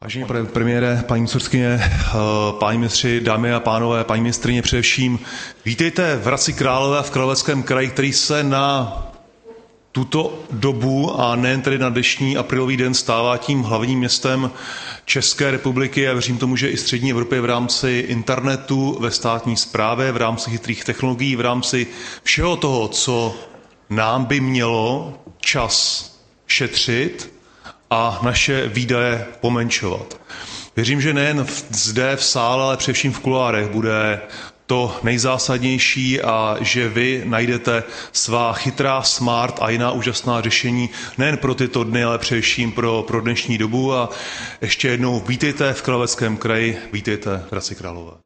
Vážený pane premiére, paní místopředsedkyně, páni ministři, dámy a pánové, paní ministryně především, vítejte v Hradci Králové v Královéhradeckém kraji, který se na tuto dobu a nejen tedy na dnešní aprílový den stává tím hlavním městem České republiky a věřím tomu, že i střední Evropy v rámci internetu, ve státní správě, v rámci chytrých technologií, v rámci všeho toho, co nám by mělo čas šetřit a naše výdaje pomenšovat. Věřím, že nejen zde v sále, ale především v kuloárech bude to nejzásadnější a že vy najdete svá chytrá, smart a jiná úžasná řešení nejen pro tyto dny, ale především pro dnešní dobu. A ještě jednou vítejte v Královéhradeckém kraji, vítejte v Hradci Králové.